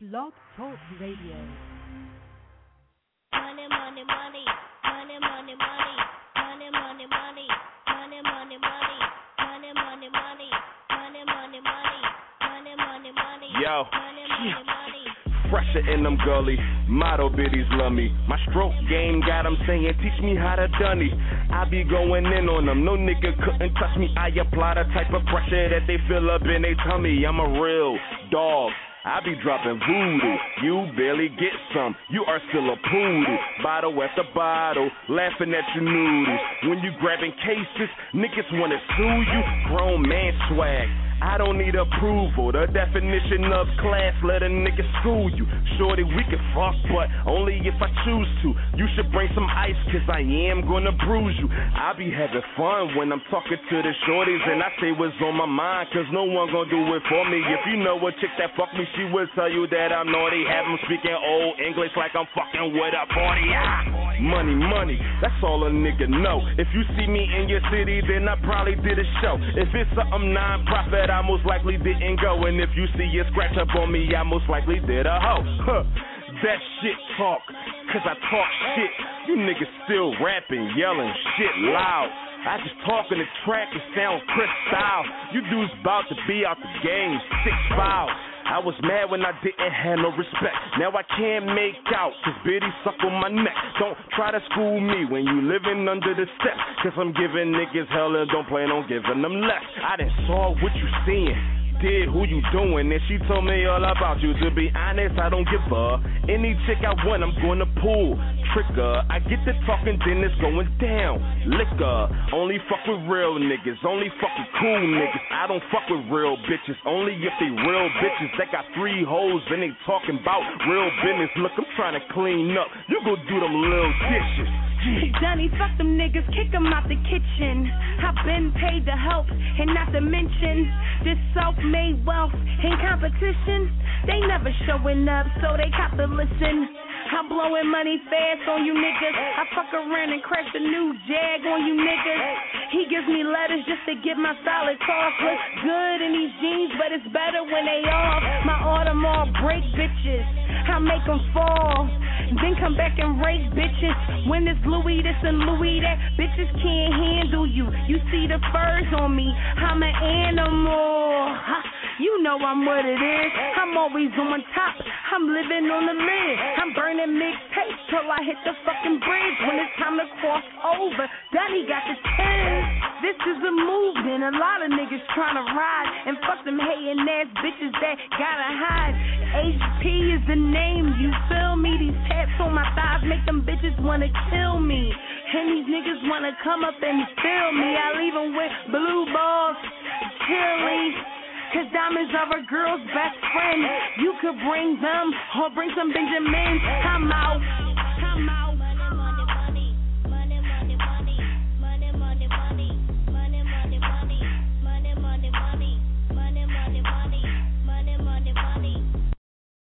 Blog Talk Radio. Money, money, money, money, money, money, money, money, money, money, money, money, money, money, money, money, money, money, money, money. Yo, money, money, money. Pressure in them gully, motto biddies love me. My stroke game got them saying, teach me how to dunny. I be going in on them, no nigga couldn't touch me. I apply the type of pressure that they feel up in their tummy. I'm a real dog. I be dropping voodoo, you barely get some, you are still a poodle. Bottle after bottle, laughing at your noodles. When you grabbing cases, niggas wanna sue you. Grown man swag, I don't need approval. The definition of class, let a nigga school you. Shorty, we can fuck, but only if I choose to. You should bring some ice, cause I am gonna bruise you. I be having fun when I'm talking to the shorties, and I say what's on my mind, cause no one gonna do it for me. If you know a chick that fuck me, she will tell you that I'm naughty. Have them speaking old English like I'm fucking with a 40. Money, money, that's all a nigga know. If you see me in your city, then I probably did a show. If it's something non-profit, I most likely didn't go. And if you see a scratch up on me, I most likely did a hoe. That shit talk, cause I talk shit. You niggas still rapping, yelling shit loud. I just talk in the track and sound Chris style. You dudes about to be out the game, 6 fouls. I was mad when I didn't have no respect. Now I can't make out, cause Biddy suck on my neck. Don't try to school me when you living under the steps, cause I'm giving niggas hell and don't plan on giving them less. I done saw what you seeing, did who you doing, and she told me all about you. To be honest, I don't give a. Any chick I want, I'm gonna pull trigger. I get to talking, then it's going down. Liquor, only fuck with real niggas, only fuck with cool niggas. I don't fuck with real bitches, only if they real bitches that got 3 hoes and they talking about real business. Look, I'm trying to clean up, you go do them little dishes. Johnny, fuck them niggas, kick them out the kitchen. I've been paid to help, and not to mention this self-made wealth in competition. They never showing up, so they got to listen. I'm blowing money fast on you niggas. I fuck around and crash a new Jag on you niggas. He gives me letters just to get my solid cough. Look good in these jeans, but it's better when they off. My Audemars break bitches, I make them fall, then come back and rape bitches. When it's Louis this and Louis that, bitches can't handle you. You see the furs on me, I'm an animal. You know I'm what it is, I'm always on top, I'm living on the lid. I'm burning mixtapes till I hit the fucking bridge. When it's time to cross over, Donnie got the 10. This is a movement, a lot of niggas trying to ride, and fuck them hating ass bitches that gotta hide. HP is the name, you feel me? These tats on my thighs make them bitches wanna kill me, and these niggas wanna come up and feel me. I leave them with blue balls, chili, cause diamonds are a girl's best friend. You could bring them or bring some Benjamins. I'm out.